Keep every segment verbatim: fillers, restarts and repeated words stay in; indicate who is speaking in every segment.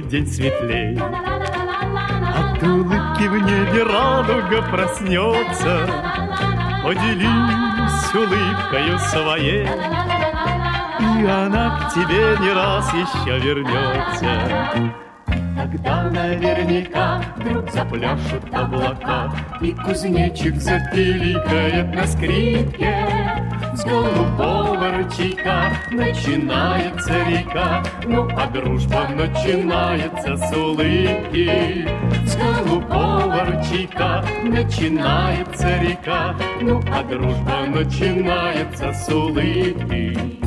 Speaker 1: день светлей. От улыбки в небе радуга проснется. Поделись улыбкою своей, и она к тебе не раз еще вернется. Тогда наверняка вдруг запляшут облака, и кузнечик запиликает на скрипке. С голубого ручейка начинается река, ну а дружба начинается с улыбки. С голубого ручейка начинается река, ну а дружба начинается с улыбки.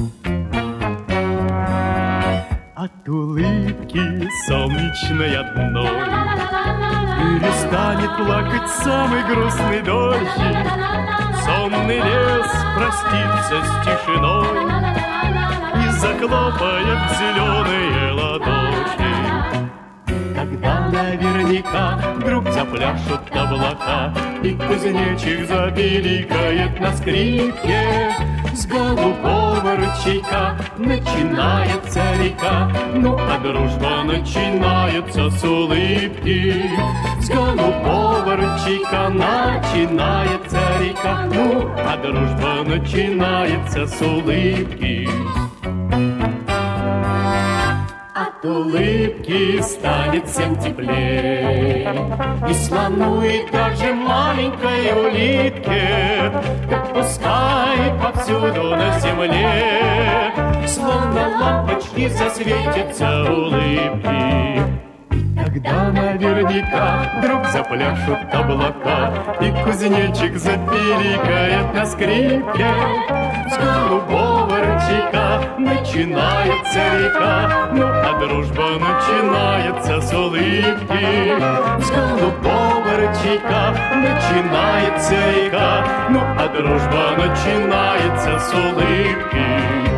Speaker 1: От улыбки солнечной одной перестанет плакать самый грустный дождик. Сонный лес простится с тишиной и заклопает зеленые ладоши. Тогда наверняка вдруг запляшут облака, и кузнечик запиликает на скрипке. С голубого ручейка начинается река, ну а дружба начинается с улыбки. С голубого ручейка начинается река, ну а дружба начинается с улыбки. От улыбки станет всем теплей, и слону, и даже маленькой улитке, как пускай повсюду на земле, словно лампочки засветятся улыбки. Тогда наверняка вдруг запляшут облака, и кузнечик запиликает на скрипке. С голубого ручейка начинается река, ну а дружба начинается с улыбки. С голубого ручейка начинается река, ну а дружба начинается с улыбки.